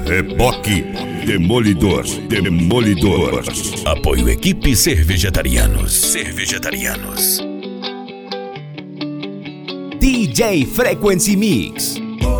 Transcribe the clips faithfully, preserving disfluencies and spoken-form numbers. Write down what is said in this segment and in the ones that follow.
Reboque Demolidor, Demolidor. Apoio Equipe Cervejetarianos. Cervejetarianos. D J Frequency Mix.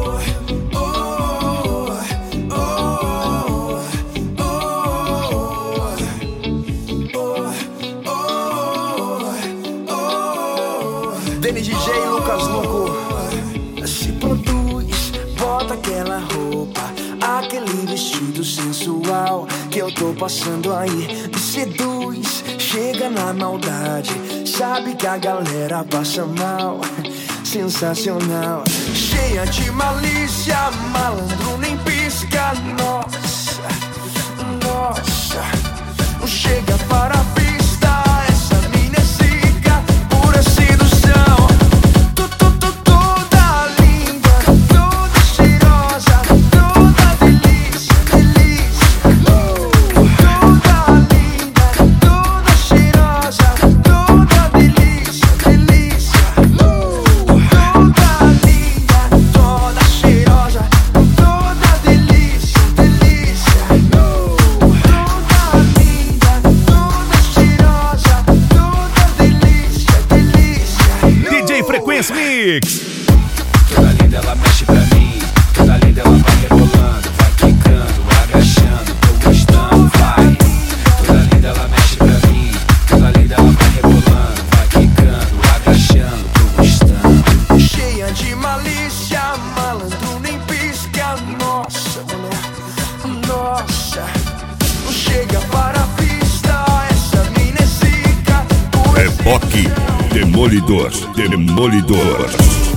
Dene D J, Lucas Luco. Se produz, bota aquela roupa, aquele vestido sensual que eu tô passando aí. Me seduz, chega na maldade, sabe que a galera passa mal. Sensacional, cheia de malícia, malandro nem pisca. Nossa, nossa, chega para a pista, essa mina é zica, pura sedução. Tu, tu, tu, toda linda, toda cheirosa, toda delícia, delícia. Toda linda, toda cheirosa, toda delícia, delícia. Toda linda, toda cheirosa, toda delícia, delícia. Toda linda, toda cheirosa, toda delícia, delícia. D J Frequency Mix. Toda linda ela mexe pra mim, toda linda ela vai rebolando, vai quicando, agachando, tô gostando, vai. Toda linda ela mexe pra mim, toda linda ela vai rebolando, vai quicando, agachando, tô gostando. Cheia de malícia, malandro nem pisca. Nossa, mulher, nossa, chega para a pista, essa mina é zica. Reboque Demolidor, Demolidor.